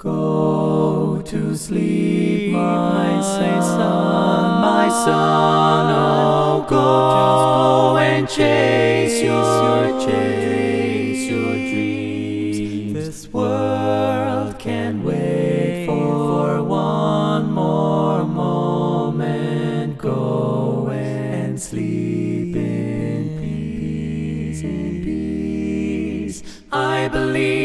Go to sleep, my son, oh, go and chase your dreams. This world can't wait for one more moment. Go and sleep in peace, I believe